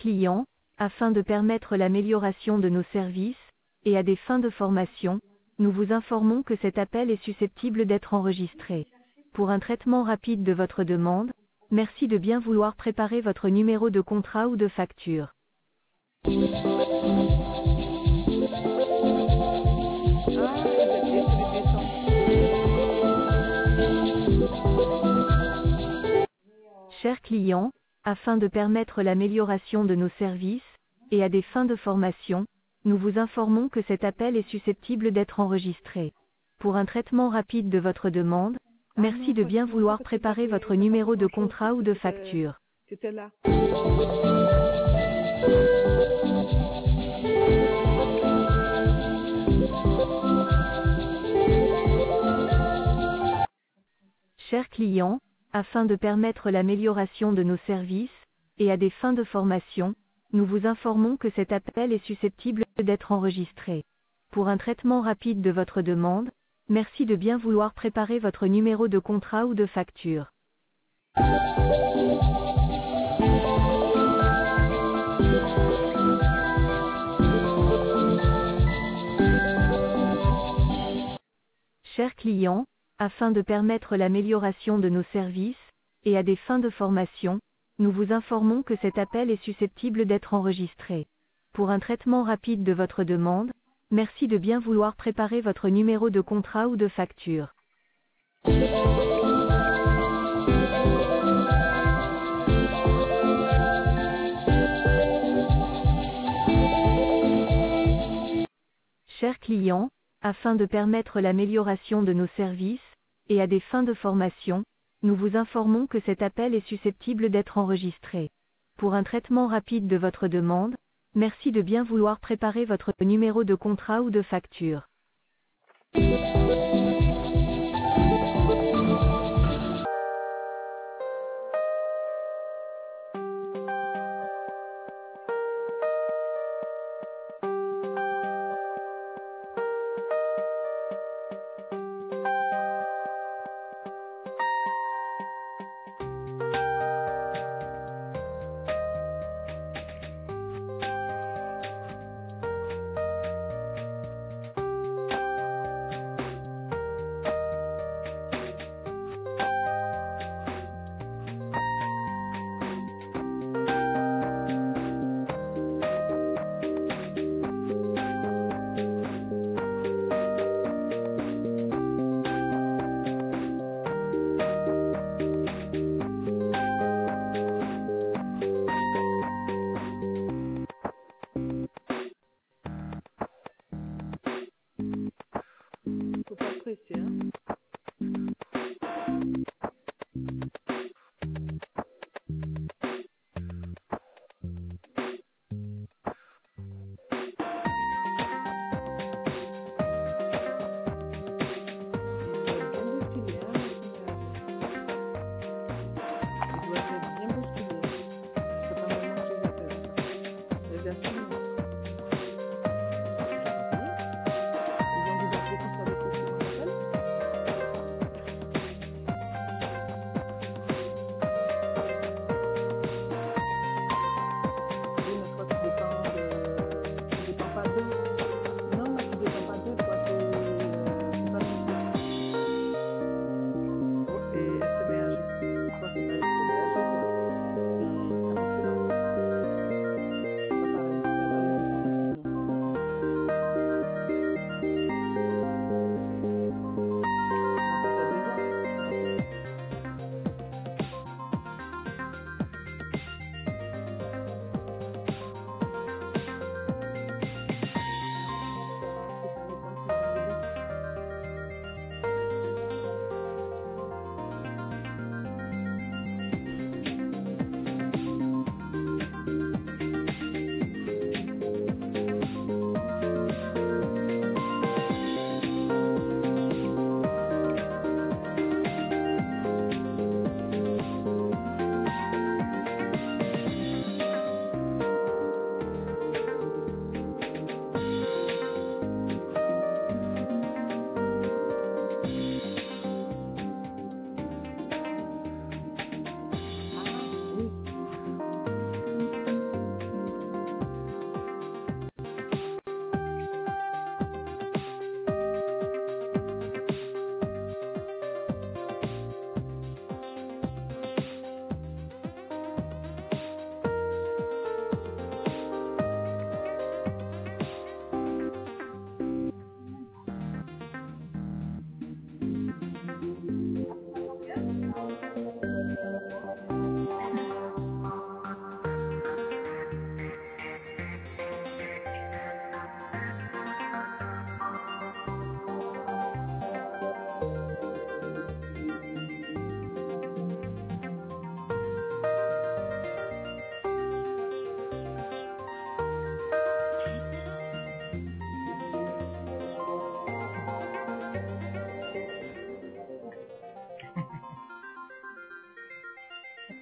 client, afin de permettre l'amélioration de nos services, et à des fins de formation, nous vous informons que cet appel est susceptible d'être enregistré. Pour un traitement rapide de votre demande, merci de bien vouloir préparer votre numéro de contrat ou de facture. Chers clients, afin de permettre l'amélioration de nos services, et à des fins de formation, nous vous informons que cet appel est susceptible d'être enregistré. Pour un traitement rapide de votre demande, merci de bien vouloir préparer votre numéro de contrat ou de facture. C'était là. Chers clients, afin de permettre l'amélioration de nos services, et à des fins de formation, nous vous informons que cet appel est susceptible d'être enregistré. Pour un traitement rapide de votre demande, merci de bien vouloir préparer votre numéro de contrat ou de facture. Chers clients, afin de permettre l'amélioration de nos services, et à des fins de formation, nous vous informons que cet appel est susceptible d'être enregistré. Pour un traitement rapide de votre demande, merci de bien vouloir préparer votre numéro de contrat ou de facture. Chers clients, afin de permettre l'amélioration de nos services, et à des fins de formation, nous vous informons que cet appel est susceptible d'être enregistré. Pour un traitement rapide de votre demande, merci de bien vouloir préparer votre numéro de contrat ou de facture. Faut pas presser, hein. Ils ont dû appeler pour faire des questions, on appelle.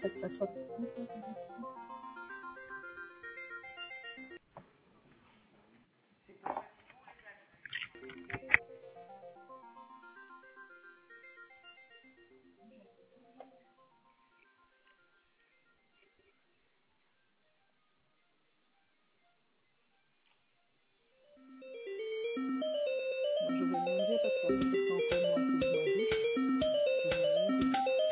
Bon, je vais rien dire parce qu'après, ce sera encore moi qui joue à douche. Je vais rien dire.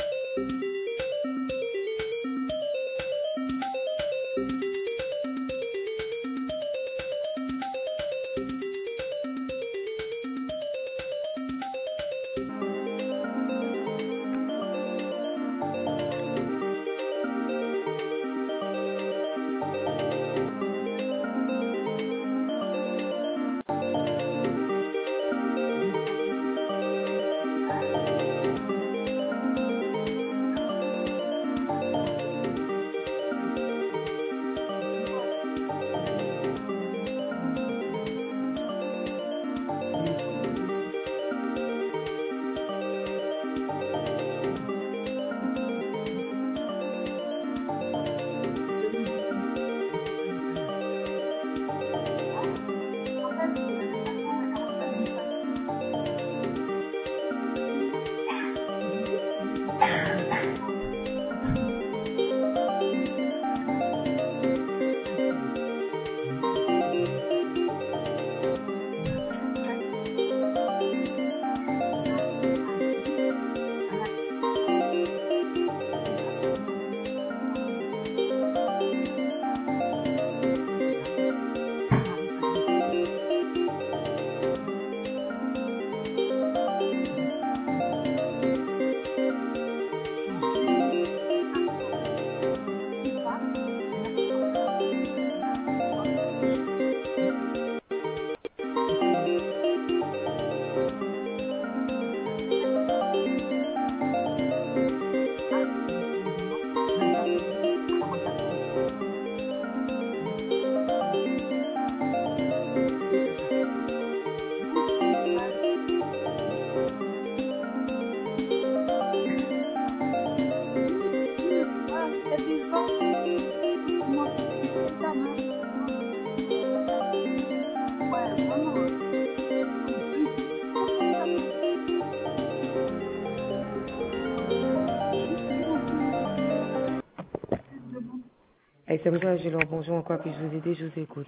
Alexandra Gélor, bonjour, en quoi puis-je vous aider? Je vous écoute.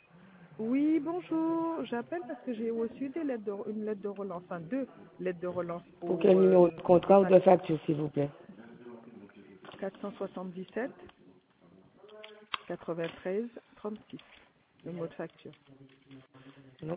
Oui, bonjour. J'appelle parce que j'ai reçu une lettre de relance, enfin 2 lettres de relance Pour quel numéro de contrat ou de factures. facture, s'il vous plaît? 477 93 36. Le mot de facture. Non,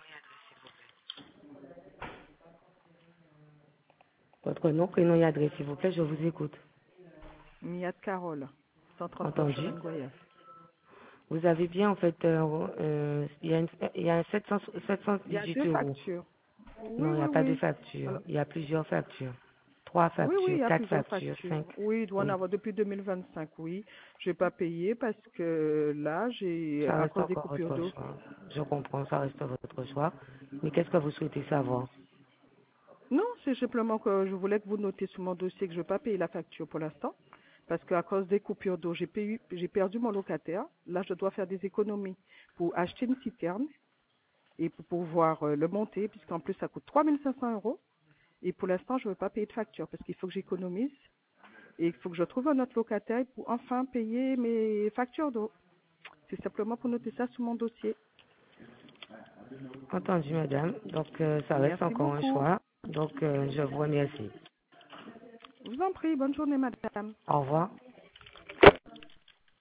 votre nom, prénom et adresse, s'il vous plaît, je vous écoute. Miat Carole, 139 Entendu. chemin de Goyave. Vous avez bien, en fait, il y a un 718 Il y a 2 euros. factures. Oui, Non, il n'y a oui, pas de oui. facture. Il y a plusieurs factures. 3 Oui, oui, il factures, y a 4 plusieurs factures, factures. 5. Oui, il doit en Oui. avoir depuis 2025, oui. Je vais pas payer parce que là, Ça à reste cause des encore coupures votre d'eau. choix. Je comprends, ça reste votre choix. Mais qu'est-ce que vous souhaitez savoir? Non, c'est simplement que je voulais que vous notiez sur mon dossier que je ne vais pas payer la facture pour l'instant. Parce qu'à cause des coupures d'eau, j'ai perdu mon locataire. Là, je dois faire des économies pour acheter une citerne et pour pouvoir le monter, puisqu'en plus, ça coûte 3 500 euros. Et pour l'instant, je ne veux pas payer de facture parce qu'il faut que j'économise. Et il faut que je trouve un autre locataire pour enfin payer mes factures d'eau. C'est simplement pour noter ça sur mon dossier. Entendu, madame. Donc, ça reste Merci encore un beaucoup. choix. Donc, je vous remercie. Je vous en prie. Bonne journée, madame. Au revoir.